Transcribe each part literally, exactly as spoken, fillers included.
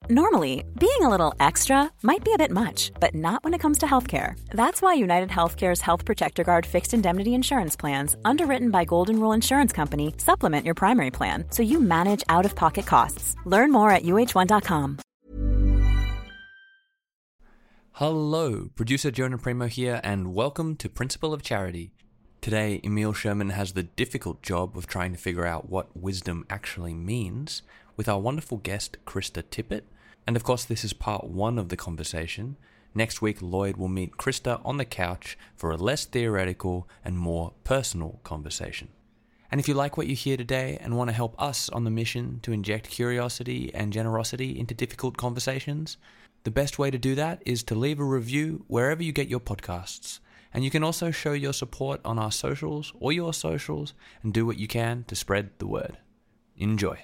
Normally, being a little extra might be a bit much, but not when it comes to healthcare. That's why United Healthcare's Health Protector Guard fixed indemnity insurance plans, underwritten by Golden Rule Insurance Company, supplement your primary plan so you manage out-of-pocket costs. Learn more at U H one dot com. Hello, producer Jonah Primo here, and welcome to Principle of Charity. Today, Emil Sherman has the difficult job of trying to figure out what wisdom actually means with our wonderful guest, Krista Tippett. And of course, this is part one of the conversation. Next week, Lloyd will meet Krista on the couch for a less theoretical and more personal conversation. And if you like what you hear today and want to help us on the mission to inject curiosity and generosity into difficult conversations, the best way to do that is to leave a review wherever you get your podcasts. And you can also show your support on our socials or your socials and do what you can to spread the word. Enjoy.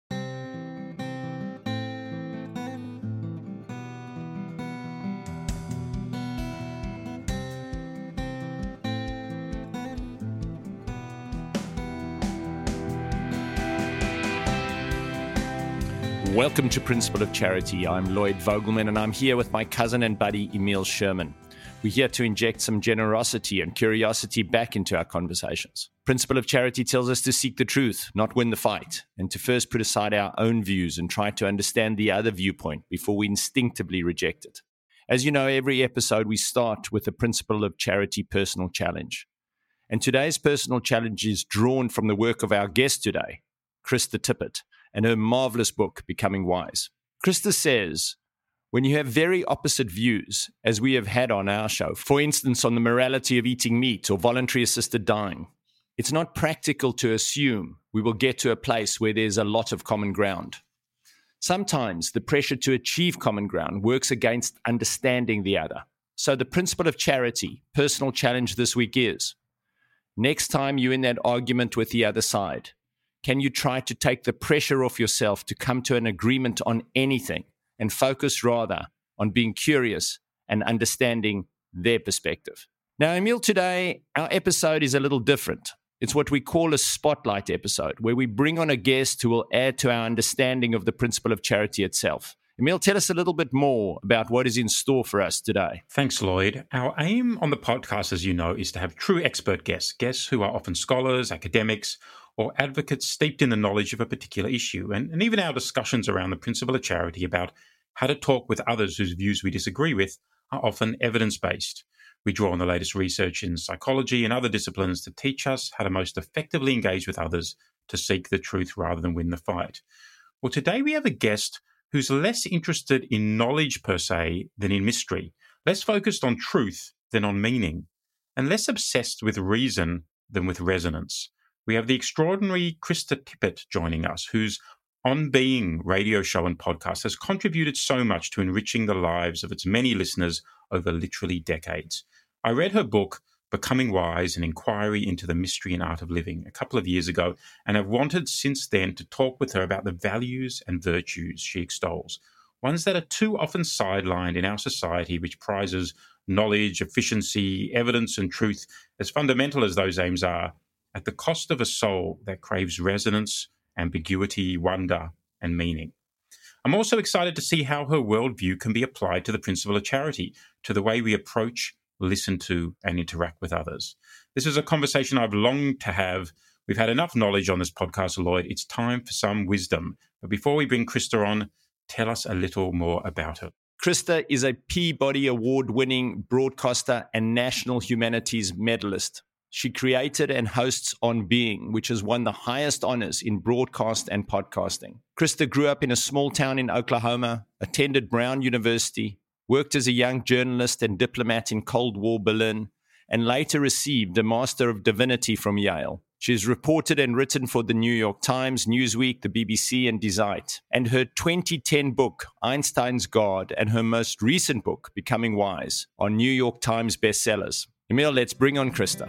Welcome to Principle of Charity. I'm Lloyd Vogelman, and I'm here with my cousin and buddy, Emil Sherman. We're here to inject some generosity and curiosity back into our conversations. Principle of Charity tells us to seek the truth, not win the fight, and to first put aside our own views and try to understand the other viewpoint before we instinctively reject it. As you know, every episode we start with the Principle of Charity personal challenge. And today's personal challenge is drawn from the work of our guest today, Krista Tippett, and her marvelous book, Becoming Wise. Krista says, when you have very opposite views, as we have had on our show, for instance, on the morality of eating meat or voluntary assisted dying, it's not practical to assume we will get to a place where there's a lot of common ground. Sometimes the pressure to achieve common ground works against understanding the other. So the Principle of Charity, personal challenge this week is, next time you're in that argument with the other side, can you try to take the pressure off yourself to come to an agreement on anything and focus rather on being curious and understanding their perspective? Now, Emil, today, our episode is a little different. It's what we call a spotlight episode, where we bring on a guest who will add to our understanding of the Principle of Charity itself. Emil, tell us a little bit more about what is in store for us today. Thanks, Lloyd. Our aim on the podcast, as you know, is to have true expert guests, guests who are often scholars, academics, or advocates steeped in the knowledge of a particular issue. And, and even our discussions around the Principle of Charity about how to talk with others whose views we disagree with are often evidence-based. We draw on the latest research in psychology and other disciplines to teach us how to most effectively engage with others to seek the truth rather than win the fight. Well, today we have a guest who's less interested in knowledge per se than in mystery, less focused on truth than on meaning, and less obsessed with reason than with resonance. We have the extraordinary Krista Tippett joining us, whose On Being radio show and podcast has contributed so much to enriching the lives of its many listeners over literally decades. I read her book, Becoming Wise, An Inquiry into the Mystery and Art of Living, a couple of years ago, and have wanted since then to talk with her about the values and virtues she extols, ones that are too often sidelined in our society, which prizes knowledge, efficiency, evidence, and truth, as fundamental as those aims are, at the cost of a soul that craves resonance, ambiguity, wonder, and meaning. I'm also excited to see how her worldview can be applied to the Principle of Charity, to the way we approach, listen to, and interact with others. This is a conversation I've longed to have. We've had enough knowledge on this podcast, Lloyd. It's time for some wisdom. But before we bring Krista on, tell us a little more about her. Krista is a Peabody Award-winning broadcaster and National Humanities Medalist. She created and hosts On Being, which has won the highest honors in broadcast and podcasting. Krista grew up in a small town in Oklahoma, attended Brown University, worked as a young journalist and diplomat in Cold War Berlin, and later received a Master of Divinity from Yale. She's reported and written for the New York Times, Newsweek, the B B C, and Die Zeit. And her twenty ten book, Einstein's God, and her most recent book, Becoming Wise, are New York Times bestsellers. Emil, let's bring on Krista.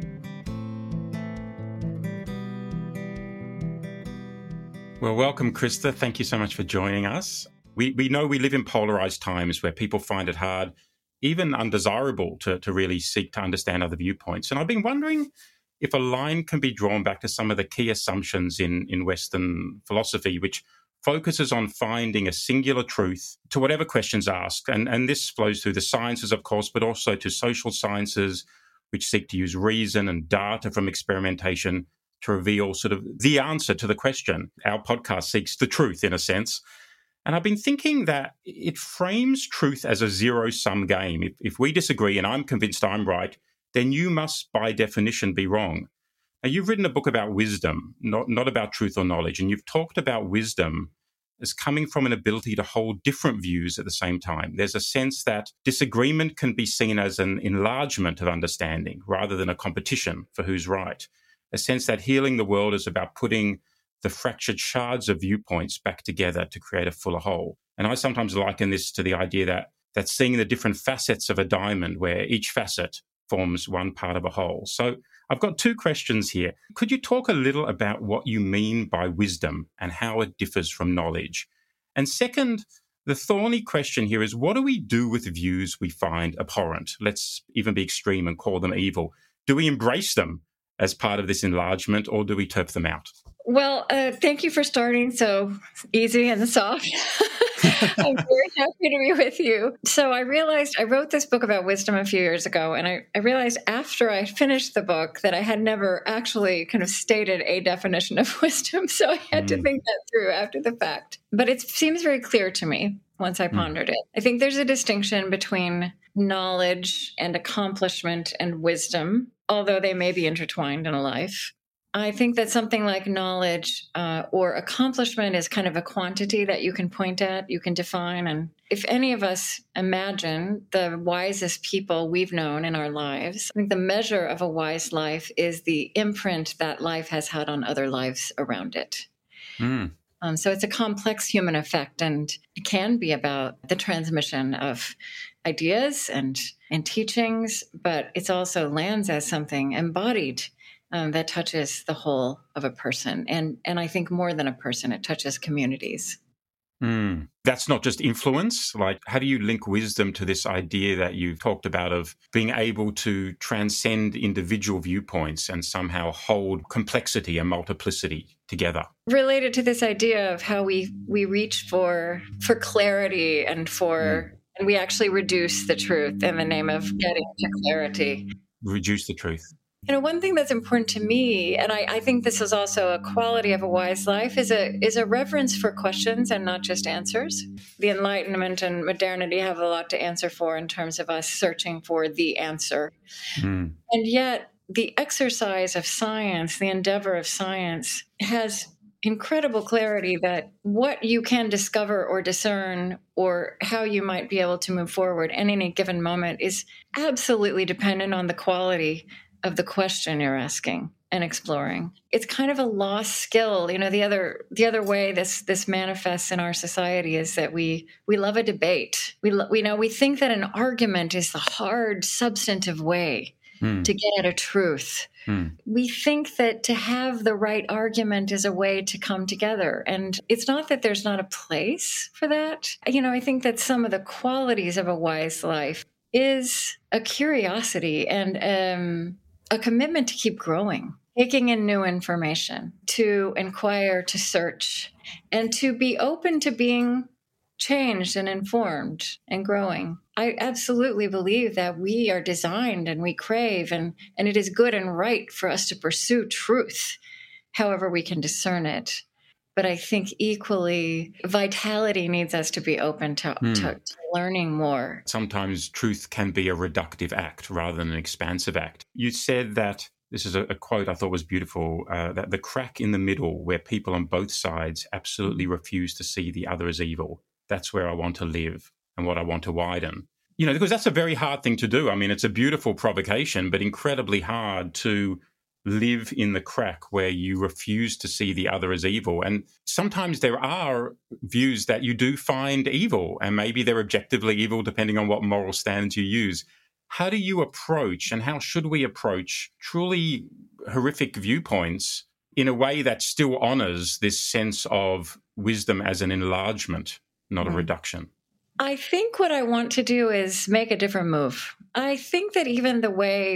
Well, welcome, Krista. Thank you so much for joining us. We we know we live in polarized times where people find it hard, even undesirable, to, to really seek to understand other viewpoints. And I've been wondering if a line can be drawn back to some of the key assumptions in, in Western philosophy, which focuses on finding a singular truth to whatever questions asked. And, and this flows through the sciences, of course, but also to social sciences, which seek to use reason and data from experimentation to reveal sort of the answer to the question. Our podcast seeks the truth, in a sense. And I've been thinking that it frames truth as a zero-sum game. If, if we disagree and I'm convinced I'm right, then you must, by definition, be wrong. Now, you've written a book about wisdom, not, not about truth or knowledge, and you've talked about wisdom as coming from an ability to hold different views at the same time. There's a sense that disagreement can be seen as an enlargement of understanding rather than a competition for who's right. A sense that healing the world is about putting the fractured shards of viewpoints back together to create a fuller whole. And I sometimes liken this to the idea that, that seeing the different facets of a diamond where each facet forms one part of a whole. So I've got two questions here. Could you talk a little about what you mean by wisdom and how it differs from knowledge? And second, the thorny question here is, what do we do with views we find abhorrent? Let's even be extreme and call them evil. Do we embrace them as part of this enlargement, or do we turf them out? Well, uh, thank you for starting so easy and soft. I'm very happy to be with you. So I realized I wrote this book about wisdom a few years ago, and I, I realized after I finished the book that I had never actually kind of stated a definition of wisdom. So I had mm. to think that through after the fact. But it seems very clear to me once I pondered mm. it. I think there's a distinction between knowledge and accomplishment and wisdom, although they may be intertwined in a life. I think that something like knowledge uh, or accomplishment is kind of a quantity that you can point at, you can define. And if any of us imagine the wisest people we've known in our lives, I think the measure of a wise life is the imprint that life has had on other lives around it. Mm. Um, so it's a complex human effect, and it can be about the transmission of ideas and, and teachings, but it also lands as something embodied Um, that touches the whole of a person. And and I think more than a person, it touches communities. Mm. That's not just influence. Like, how do you link wisdom to this idea that you've talked about of being able to transcend individual viewpoints and somehow hold complexity and multiplicity together? Related to this idea of how we, we reach for, for clarity and for, mm. and we actually reduce the truth in the name of getting to clarity. Reduce the truth. You know, one thing that's important to me, and I, I think this is also a quality of a wise life, is a is a reverence for questions and not just answers. The Enlightenment and modernity have a lot to answer for in terms of us searching for the answer. Mm. And yet, the exercise of science, the endeavor of science, has incredible clarity that what you can discover or discern or how you might be able to move forward in any given moment is absolutely dependent on the quality of the question you're asking and exploring. It's kind of a lost skill. You know, the other the other way this this manifests in our society is that we we love a debate. We lo- we know we think that an argument is the hard, substantive way mm. to get at a truth. Mm. We think that to have the right argument is a way to come together. And it's not that there's not a place for that. You know, I think that some of the qualities of a wise life is a curiosity and um a commitment to keep growing, taking in new information, to inquire, to search, and to be open to being changed and informed and growing. I absolutely believe that we are designed and we crave, and, and it is good and right for us to pursue truth, however we can discern it. But I think equally, vitality needs us to be open to, mm. to, to learning more. Sometimes truth can be a reductive act rather than an expansive act. You said that, this is a, a quote I thought was beautiful, uh, that the crack in the middle where people on both sides absolutely refuse to see the other as evil, that's where I want to live and what I want to widen. You know, because that's a very hard thing to do. I mean, it's a beautiful provocation, but incredibly hard to live in the crack where you refuse to see the other as evil. And sometimes there are views that you do find evil, and maybe they're objectively evil depending on what moral standards you use. How do you approach, and how should we approach, truly horrific viewpoints in a way that still honors this sense of wisdom as an enlargement, not mm. a reduction? I think what I want to do is make a different move. I think that even the way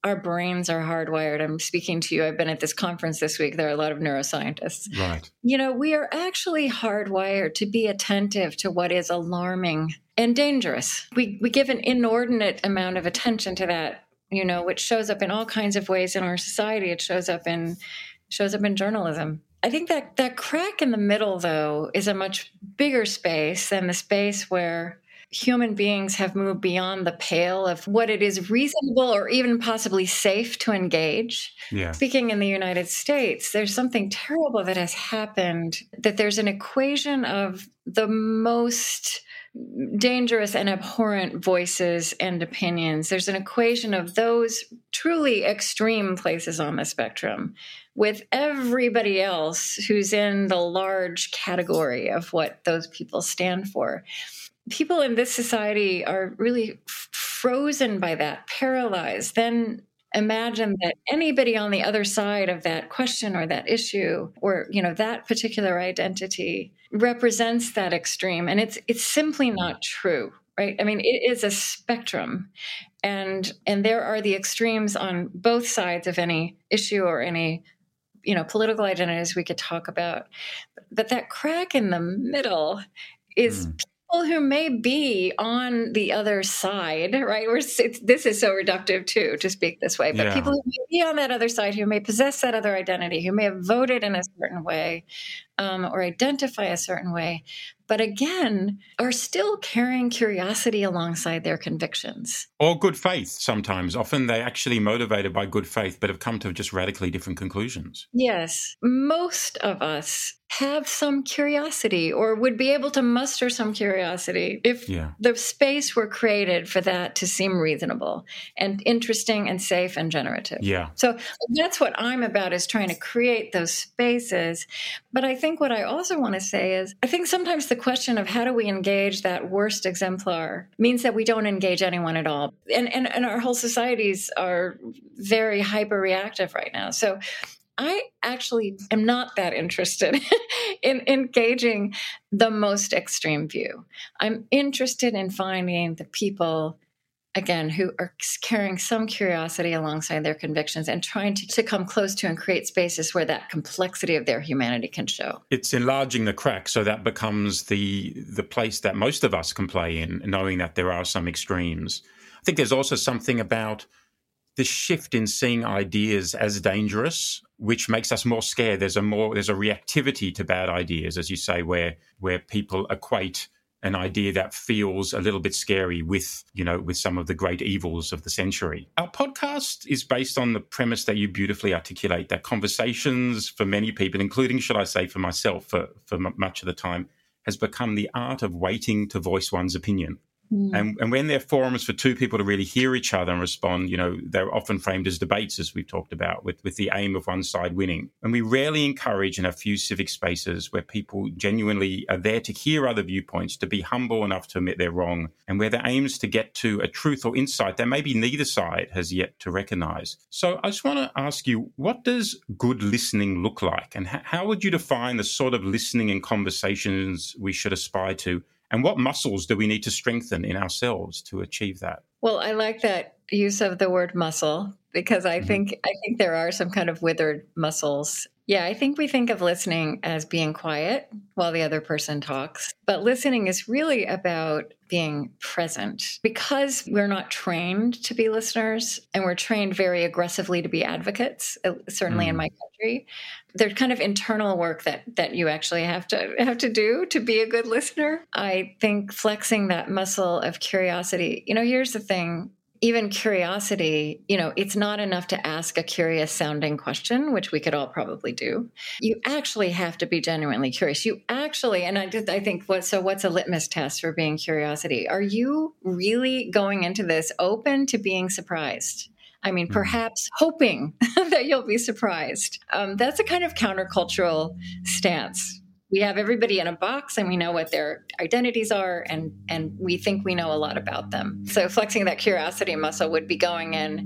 our brains are hardwired. I'm speaking to you. I've been at this conference this week. There are a lot of neuroscientists. Right. You know, we are actually hardwired to be attentive to what is alarming and dangerous. We we give an inordinate amount of attention to that, you know, which shows up in all kinds of ways in our society. It shows up in shows up in journalism. I think that that crack in the middle, though, is a much bigger space than the space where human beings have moved beyond the pale of what it is reasonable or even possibly safe to engage. Yeah. Speaking in the United States, there's something terrible that has happened, that there's an equation of the most dangerous and abhorrent voices and opinions. There's an equation of those truly extreme places on the spectrum with everybody else who's in the large category of what those people stand for. People in this society are really f- frozen by that, paralyzed. Then imagine that anybody on the other side of that question or that issue or, you know, that particular identity represents that extreme. And it's it's simply not true, right? I mean, it is a spectrum. And and there are the extremes on both sides of any issue or any, you know, political identities we could talk about. But that crack in the middle is mm. who may be on the other side, right? We're, it's, this is so reductive too, to speak this way, but yeah. people who may be on that other side, who may possess that other identity, who may have voted in a certain way um, or identify a certain way, but again, are still carrying curiosity alongside their convictions. Or good faith sometimes. Often they're actually motivated by good faith, but have come to just radically different conclusions. Yes. Most of us have some curiosity or would be able to muster some curiosity if yeah. the space were created for that to seem reasonable and interesting and safe and generative. Yeah. So that's what I'm about, is trying to create those spaces. But I think what I also want to say is, I think sometimes the question of how do we engage that worst exemplar means that we don't engage anyone at all. And, and, and our whole societies are very hyper-reactive right now. So I actually am not that interested in engaging the most extreme view. I'm interested in finding the people, again, who are carrying some curiosity alongside their convictions and trying to, to come close to and create spaces where that complexity of their humanity can show. It's enlarging the crack, so that becomes the the place that most of us can play in, knowing that there are some extremes. I think there's also something about the shift in seeing ideas as dangerous, which makes us more scared. There's a more there's a reactivity to bad ideas, as you say, where where people equate an idea that feels a little bit scary with, you know, with some of the great evils of the century. Our podcast is based on the premise that you beautifully articulate, that conversations for many people, including, should I say, for myself, for, for m- much of the time, has become the art of waiting to voice one's opinion. Mm. And, and when there are forums for two people to really hear each other and respond, you know, they're often framed as debates, as we've talked about, with, with the aim of one side winning. And we rarely encourage in a few civic spaces where people genuinely are there to hear other viewpoints, to be humble enough to admit they're wrong, and where the aim is to get to a truth or insight that maybe neither side has yet to recognize. So I just want to ask you, what does good listening look like? And h- how would you define the sort of listening and conversations we should aspire to? And what muscles do we need to strengthen in ourselves to achieve that? Well, I like that use of the word muscle, because I mm-hmm. think I think there are some kind of withered muscles. Yeah, I think we think of listening as being quiet while the other person talks. But listening is really about being present, because we're not trained to be listeners and we're trained very aggressively to be advocates, certainly mm. in my country. There's kind of internal work that that you actually have to have to do to be a good listener. I think flexing that muscle of curiosity, you know, here's the thing. Even curiosity, you know, it's not enough to ask a curious sounding question, which we could all probably do. You actually have to be genuinely curious. You actually, and I did, I think, what, so what's a litmus test for being curiosity? Are you really going into this open to being surprised? I mean, perhaps hoping that you'll be surprised. Um, that's a kind of countercultural stance. We have everybody in a box and we know what their identities are, and, and we think we know a lot about them. So flexing that curiosity muscle would be going in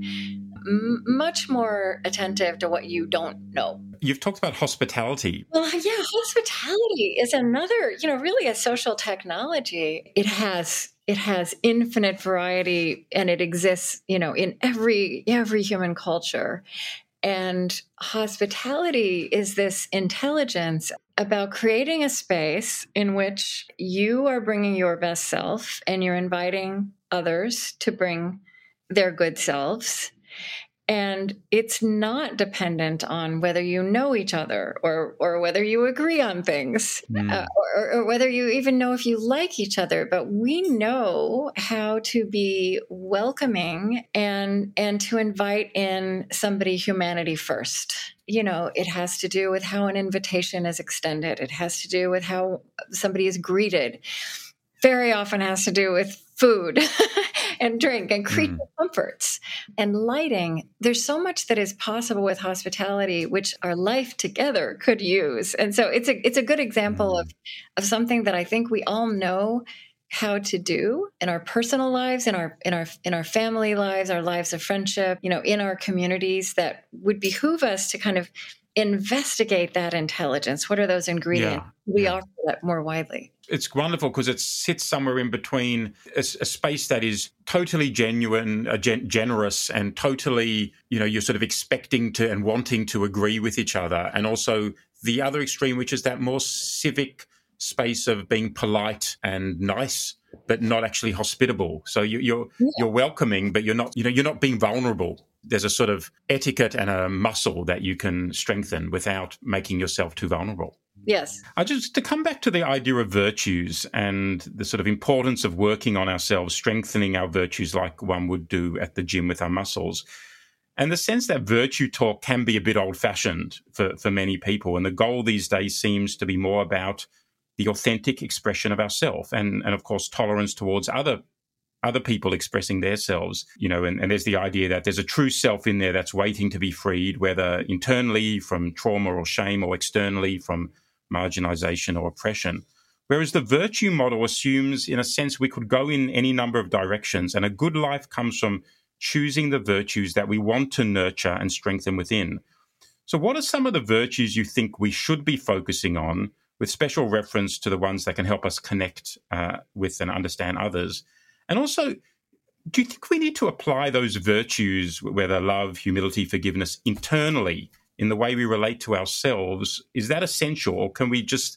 m- much more attentive to what you don't know. You've talked about hospitality. Well, yeah, hospitality is another, you know, really a social technology. It has it has infinite variety, and it exists, you know, in every every human culture. And hospitality is this intelligence about creating a space in which you are bringing your best self and you're inviting others to bring their good selves. And it's not dependent on whether you know each other or or whether you agree on things, mm. uh, or, or whether you even know if you like each other. But we know how to be welcoming and and to invite in somebody humanity first. You know, it has to do with how an invitation is extended. It has to do with how somebody is greeted. Very often has to do with food and drink and creature mm. comforts and lighting. There's so much that is possible with hospitality, which our life together could use. And so it's a it's a good example mm. of, of something that I think we all know how to do in our personal lives, in our in our in our family lives, our lives of friendship, you know, in our communities, that would behoove us to kind of investigate that intelligence. What are those ingredients? Yeah. We yeah. offer that more widely. It's wonderful because it sits somewhere in between a, a space that is totally genuine, uh, gen- generous, and totally, you know, you're sort of expecting to and wanting to agree with each other. And also the other extreme, which is that more civic space of being polite and nice, but not actually hospitable. So you, you're yeah. you're welcoming, but you're not, you know, you're not being vulnerable. There's a sort of etiquette and a muscle that you can strengthen without making yourself too vulnerable. Yes. I just to come back to the idea of virtues and the sort of importance of working on ourselves, strengthening our virtues like one would do at the gym with our muscles, and the sense that virtue talk can be a bit old-fashioned for, for many people. And the goal these days seems to be more about the authentic expression of ourselves and, and of course, tolerance towards other other people expressing their selves, you know, and, and there's the idea that there's a true self in there that's waiting to be freed, whether internally from trauma or shame or externally from marginalization or oppression. Whereas the virtue model assumes, in a sense, we could go in any number of directions, and a good life comes from choosing the virtues that we want to nurture and strengthen within. So what are some of the virtues you think we should be focusing on, with special reference to the ones that can help us connect uh, with and understand others? And also, do you think we need to apply those virtues, whether love, humility, forgiveness, internally in the way we relate to ourselves? Is that essential, or can we just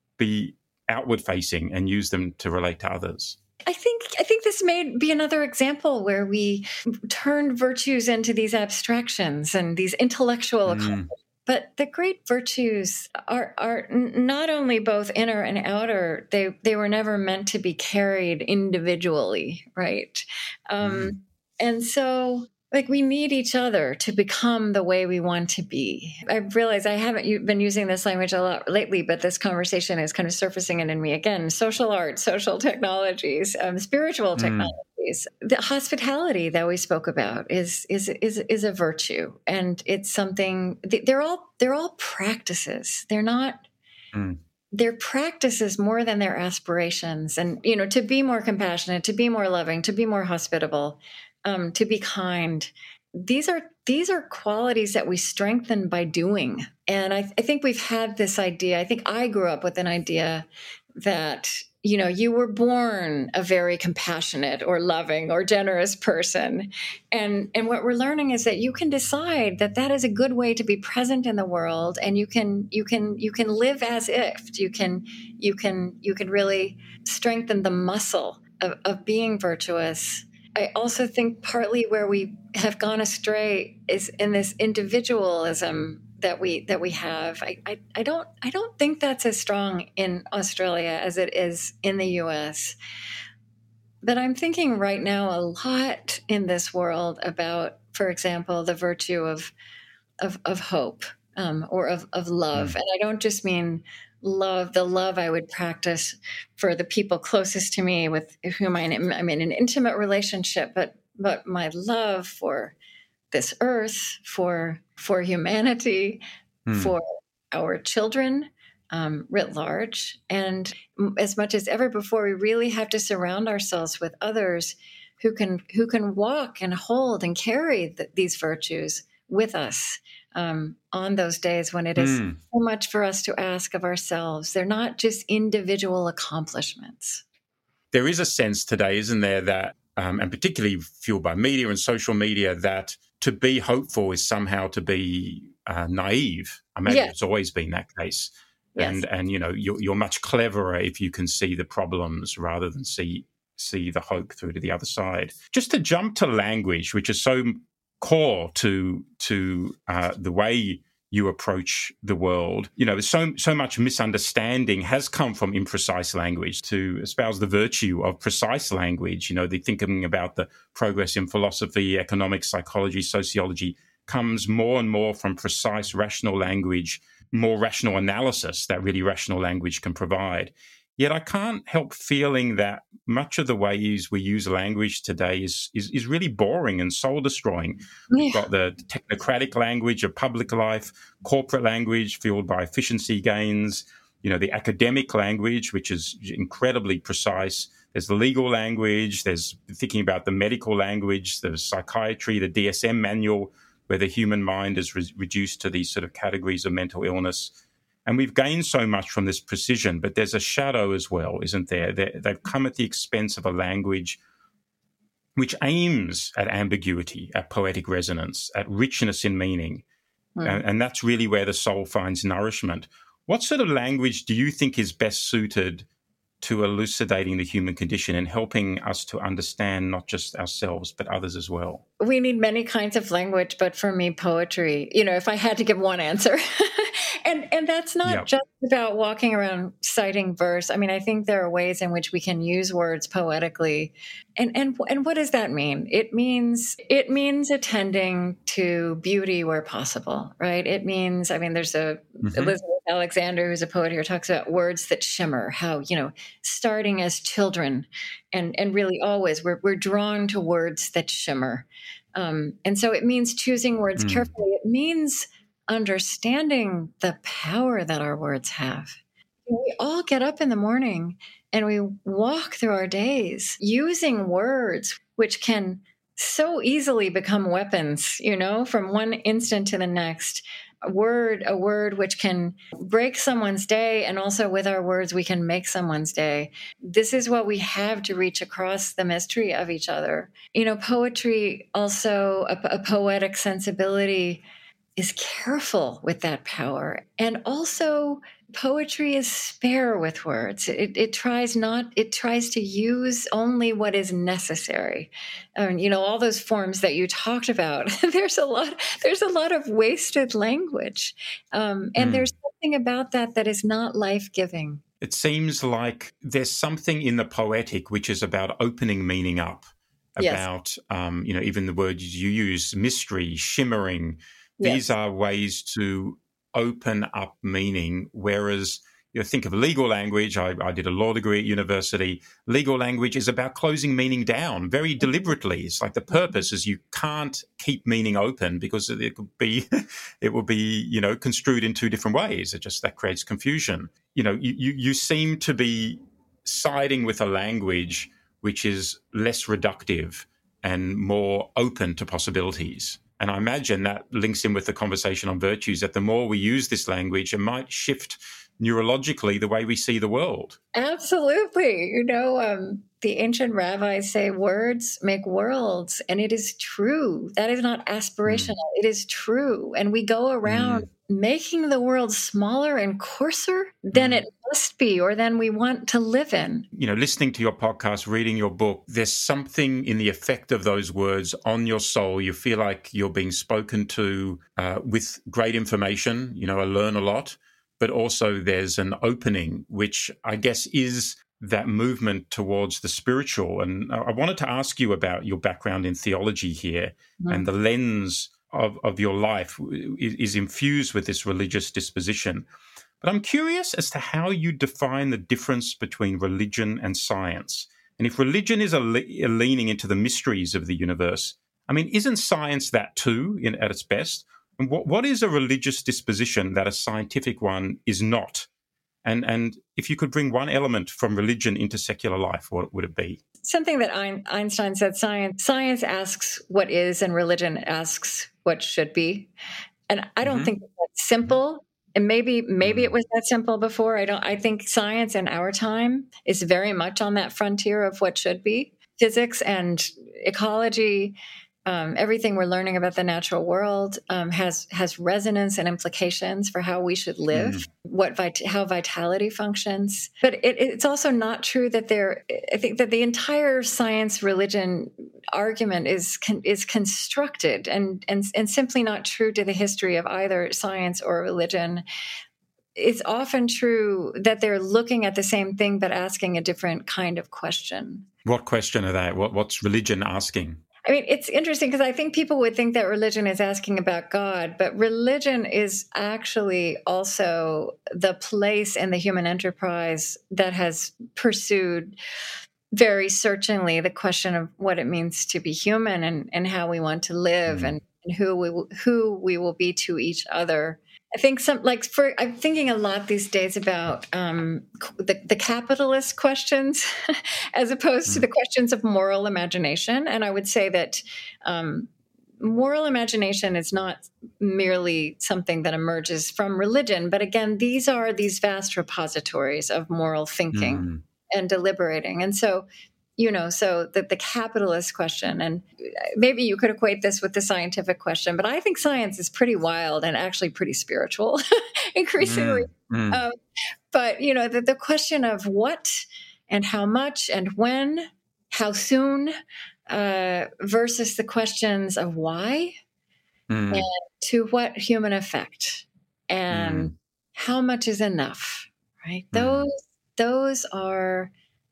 be outward-facing and use them to relate to others? I think I think this may be another example where we turn virtues into these abstractions and these intellectual mm. accomplishments. But the great virtues are are not only both inner and outer. They they were never meant to be carried individually, right? Um, mm. And so, like, we need each other to become the way we want to be. I realize I haven't been using this language a lot lately, but this conversation is kind of surfacing it in me again. Social arts, social technologies, um, spiritual technologies. Mm. The hospitality that we spoke about is is is is a virtue, and it's something. They're all they're all practices. They're not. Mm. They're practices more than their aspirations. And you know, to be more compassionate, to be more loving, to be more hospitable, um, to be kind. These are these are qualities that we strengthen by doing. And I, I think we've had this idea. I think I grew up with an idea that, you know, you were born a very compassionate or loving or generous person. And, and what we're learning is that you can decide that that is a good way to be present in the world. And you can, you can, you can live as if you can, you can, you can really strengthen the muscle of, of being virtuous. I also think partly where we have gone astray is in this individualism that we that we have. I, I, I don't I don't think that's as strong in Australia as it is in the U S. But I'm thinking right now a lot in this world about, for example, the virtue of of, of hope um, or of, of love. Mm. And I don't just mean love, the love I would practice for the people closest to me with whom I'm, I'm in an intimate relationship, but but my love for this earth, for for humanity, hmm. for our children um, writ large. And as much as ever before, we really have to surround ourselves with others who can who can walk and hold and carry the, these virtues with us um, on those days when it is hmm. so much for us to ask of ourselves. They're not just individual accomplishments. there is a sense today, isn't there, that, um, and particularly fueled by media and social media, that to be hopeful is somehow to be uh, naive. I imagine Yeah. it's always been that case. Yes. And, and you know, you're, you're much cleverer if you can see the problems rather than see see the hope through to the other side. Just to jump to language, which is so core to to uh, the way you approach the world. You know, so so much misunderstanding has come from imprecise language. To espouse the virtue of precise language, you know, the thinking about the progress in philosophy, economics, psychology, sociology comes more and more from precise, rational language, more rational analysis that really rational language can provide. Yet I can't help feeling that much of the ways we use language today is is, is really boring and soul-destroying. We've got the technocratic language of public life, corporate language fueled by efficiency gains, you know, the academic language, which is incredibly precise. There's the legal language. There's thinking about the medical language, the psychiatry, the D S M manual, where the human mind is re- reduced to these sort of categories of mental illness. And we've gained so much from this precision, but there's a shadow as well, isn't there? They, they've come at the expense of a language which aims at ambiguity, at poetic resonance, at richness in meaning. Mm. And, and that's really where the soul finds nourishment. What sort of language do you think is best suited to elucidating the human condition and helping us to understand not just ourselves, but others as well? We need many kinds of language, but for me, poetry, you know, if I had to give one answer. and and that's not yep. just about walking around citing verse. I mean, I think there are ways in which we can use words poetically. And and and what does that mean? It means it means attending to beauty where possible, right? It means, I mean, there's a mm-hmm. Elizabeth Alexander, who's a poet here, talks about words that shimmer, how, you know, starting as children and, and really always we're, we're drawn to words that shimmer. Um, and so it means choosing words mm. carefully. It means understanding the power that our words have. We all get up in the morning and we walk through our days using words which can so easily become weapons, you know, from one instant to the next. A word, a word which can break someone's day, and also with our words, we can make someone's day. This is what we have to reach across the mystery of each other. You know, poetry, also a, a poetic sensibility, is careful with that power. And also poetry is spare with words. It, it tries not, it tries to use only what is necessary. Um, you know, all those forms that you talked about, there's a lot, there's a lot of wasted language. Um, and mm. there's something about that that is not life-giving. It seems like there's something in the poetic which is about opening meaning up, about, yes. um, you know, even the words you use, mystery, shimmering. These yes. are ways to open up meaning, whereas you know, think of legal language. I, I did a law degree at university. Legal language is about closing meaning down very deliberately. It's like the purpose is you can't keep meaning open because it could be, it will be, you know, construed in two different ways. It just, that creates confusion. You know, you, you, you seem to be siding with a language which is less reductive and more open to possibilities. And I imagine that links in with the conversation on virtues, that the more we use this language, it might shift neurologically the way we see the world. Absolutely. You know, um, the ancient rabbis say words make worlds, and it is true. That is not aspirational. Mm. It is true. And we go around mm. making the world smaller and coarser than mm. it must be or than we want to live in. You know, listening to your podcast, reading your book, there's something in the effect of those words on your soul. You feel like you're being spoken to uh, with great information. You know, I learn a lot. But also there's an opening, which I guess is that movement towards the spiritual. And I wanted to ask you about your background in theology here, mm. and the lens of, of your life is, is infused with this religious disposition. But I'm curious as to how you define the difference between religion and science. And if religion is a, le- a leaning into the mysteries of the universe, I mean, isn't science that too in, at its best? And what, what is a religious disposition that a scientific one is not? And and if you could bring one element from religion into secular life, what would it be? Something that Einstein said, science science asks what is and religion asks what should be. And I don't mm-hmm. think that's simple, And maybe maybe Mm. it was that simple before. I don't I think science in our time is very much on that frontier of what should be. Physics and ecology, um, everything we're learning about the natural world um, has has resonance and implications for how we should live, Mm. what vit- how vitality functions. But it, it's also not true that there. I think that the entire science religion argument is con- is constructed and and and simply not true to the history of either science or religion. It's often true that they're looking at the same thing but asking a different kind of question. What question are they? What, what's religion asking? I mean, it's interesting because I think people would think that religion is asking about God, but religion is actually also the place in the human enterprise that has pursued very searchingly the question of what it means to be human and, and how we want to live Mm. and, and who we will, who we will be to each other. I think some like for I'm thinking a lot these days about um, the, the capitalist questions as opposed mm. to the questions of moral imagination. And I would say that um, moral imagination is not merely something that emerges from religion, but again, these are these vast repositories of moral thinking mm. and deliberating. And so, you know, so the, the capitalist question, and maybe you could equate this with the scientific question, but I think science is pretty wild and actually pretty spiritual, increasingly. Mm, mm. Um, but, you know, the, the question of what and how much and when, how soon, uh, versus the questions of why mm. and to what human effect and mm. how much is enough, right? Mm. Those, those are...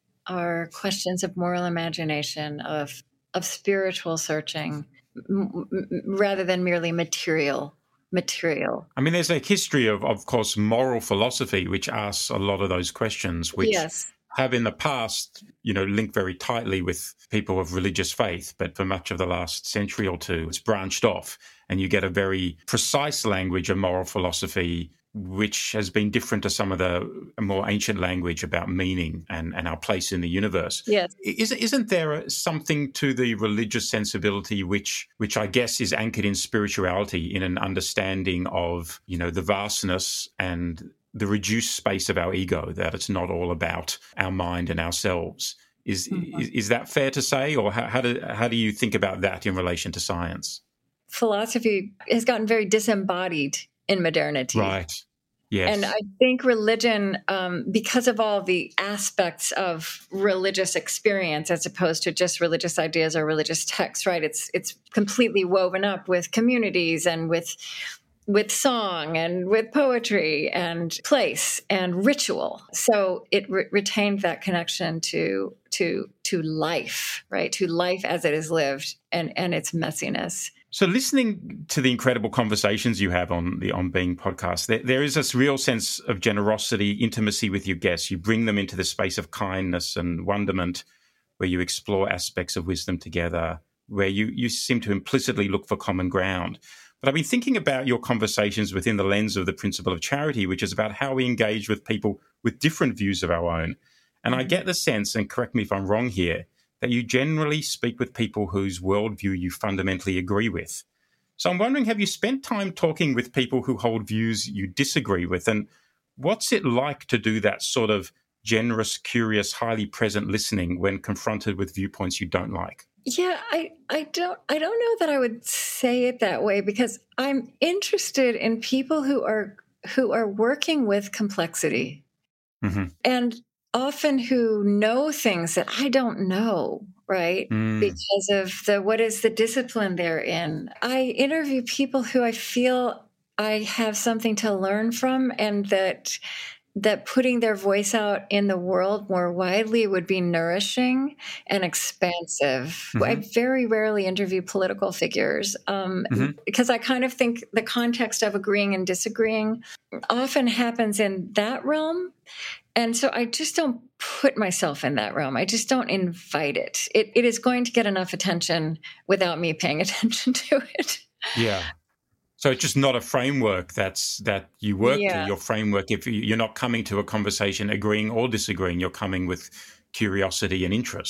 are questions of moral imagination, of of spiritual searching, m- m- rather than merely material. Material. I mean, there's a history of, of course, moral philosophy, which asks a lot of those questions, which yes. have in the past, you know, linked very tightly with people of religious faith. But for much of the last century or two, it's branched off, and you get a very precise language of moral philosophy, which has been different to some of the more ancient language about meaning and, and our place in the universe. Yes. Is, isn't there something to the religious sensibility which which I guess is anchored in spirituality, in an understanding of, you know, the vastness and the reduced space of our ego, that it's not all about our mind and ourselves? Is mm-hmm. is, is that fair to say, or how, how do how do you think about that in relation to science? Philosophy has gotten very disembodied in modernity. Right. Yes. And I think religion, um, because of all the aspects of religious experience, as opposed to just religious ideas or religious texts, right? It's it's completely woven up with communities and with with song and with poetry and place and ritual. So it re- retained that connection to to to life, right? To life as it is lived and and its messiness. So listening to the incredible conversations you have on the On Being podcast, there, there is this real sense of generosity, intimacy with your guests. You bring them into the space of kindness and wonderment, where you explore aspects of wisdom together, where you, you seem to implicitly look for common ground. But I've been thinking about your conversations within the lens of the principle of charity, which is about how we engage with people with different views of our own. And I get the sense, and correct me if I'm wrong here, that you generally speak with people whose worldview you fundamentally agree with. So I'm wondering, have you spent time talking with people who hold views you disagree with? And what's it like to do that sort of generous, curious, highly present listening when confronted with viewpoints you don't like? Yeah, I, I don't I don't know that I would say it that way, because I'm interested in people who are who are working with complexity. Mm-hmm. And often who know things that I don't know, right? Mm. Because of the, what is the discipline they're in. I interview people who I feel I have something to learn from, and that that putting their voice out in the world more widely would be nourishing and expansive. Mm-hmm. I very rarely interview political figures um, mm-hmm. because I kind of think the context of agreeing and disagreeing often happens in that realm. And so I just don't put myself in that realm. I just don't invite it. It it is going to get enough attention without me paying attention to it. Yeah. So it's just not a framework that's that you work yeah. to. Your framework, if you're not coming to a conversation agreeing or disagreeing, you're coming with curiosity and interest.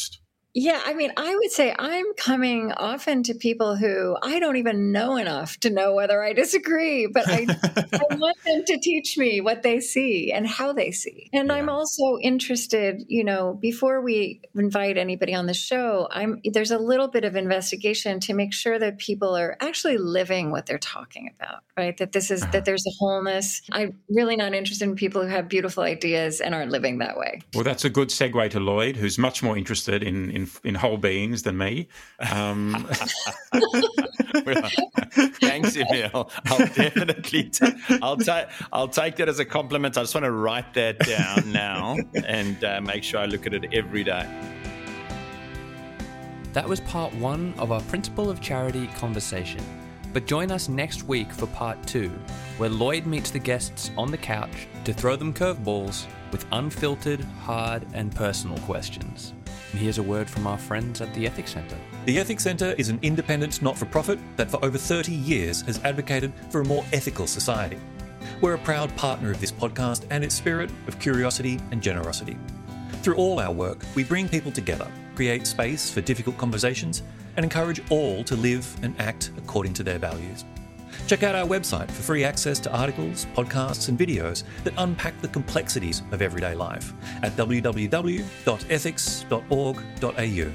Yeah, I mean, I would say I'm coming often to people who I don't even know enough to know whether I disagree, but I, I want them to teach me what they see and how they see. And yeah. I'm also interested, you know, before we invite anybody on the show, I'm there's a little bit of investigation to make sure that people are actually living what they're talking about, right? That this is, uh-huh. that there's a wholeness. I'm really not interested in people who have beautiful ideas and aren't living that way. Well, that's a good segue to Lloyd, who's much more interested in, in In, in whole beings than me. Um. Thanks, Emil. I'll definitely, t- I'll take, I'll take that as a compliment. I just want to write that down now and uh, make sure I look at it every day. That was part one of our Principle of Charity conversation. But join us next week for part two, where Lloyd meets the guests on the couch to throw them curveballs with unfiltered, hard, and personal questions. And here's a word from our friends at the Ethics Centre. The Ethics Centre is an independent not-for-profit that for over thirty years has advocated for a more ethical society. We're a proud partner of this podcast and its spirit of curiosity and generosity. Through all our work, we bring people together, create space for difficult conversations, and encourage all to live and act according to their values. Check out our website for free access to articles, podcasts, and videos that unpack the complexities of everyday life at w w w dot ethics dot org dot a u.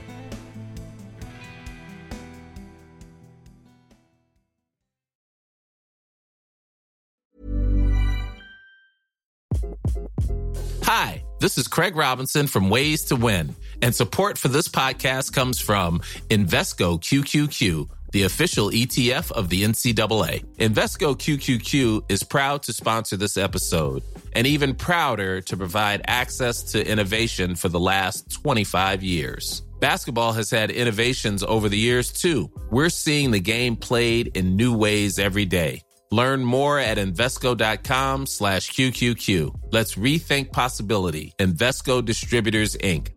Hi, this is Craig Robinson from Ways to Win, and support for this podcast comes from Invesco Q Q Q, the official E T F of the N C double A. Invesco Q Q Q is proud to sponsor this episode, and even prouder to provide access to innovation for the last twenty-five years. Basketball has had innovations over the years, too. We're seeing the game played in new ways every day. Learn more at Invesco.com slash QQQ. Let's rethink possibility. Invesco Distributors, Incorporated.